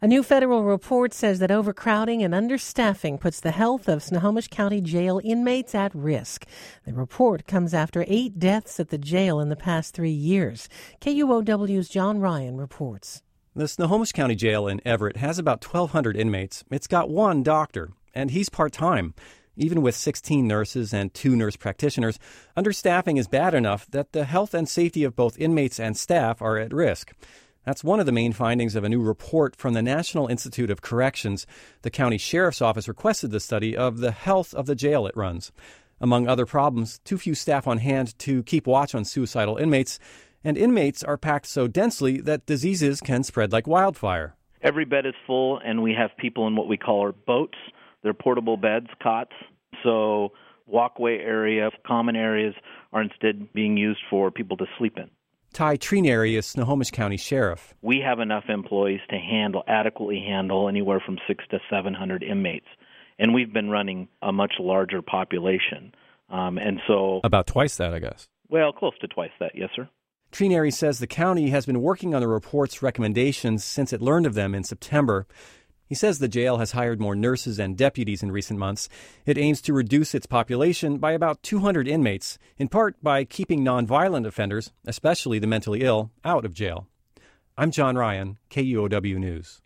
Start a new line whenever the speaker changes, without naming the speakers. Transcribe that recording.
A new federal report says that overcrowding and understaffing puts the health of Snohomish County Jail inmates at risk. The report comes after 8 deaths at the jail in the past 3 years. KUOW's John Ryan reports.
The Snohomish County Jail in Everett has about 1,200 inmates. It's got one doctor, and he's part-time. Even with 16 nurses and 2 nurse practitioners, understaffing is bad enough that the health and safety of both inmates and staff are at risk. That's one of the main findings of a new report from the National Institute of Corrections. The county sheriff's office requested the study of the health of the jail it runs. Among other problems, too few staff on hand to keep watch on suicidal inmates, and inmates are packed so densely that diseases can spread like wildfire.
Every bed is full, and we have people in what we call our boats. They're portable beds, cots. So walkway area, common areas are instead being used for people to sleep in.
Ty Trinary is Snohomish County Sheriff.
We have enough employees to adequately handle anywhere from 600 to 700 inmates. And we've been running a much larger population. And so
about twice that, I guess.
Well, close to twice that, yes, sir.
Trinary says the county has been working on the report's recommendations since it learned of them in September. He says the jail has hired more nurses and deputies in recent months. It aims to reduce its population by about 200 inmates, in part by keeping nonviolent offenders, especially the mentally ill, out of jail. I'm John Ryan, KUOW News.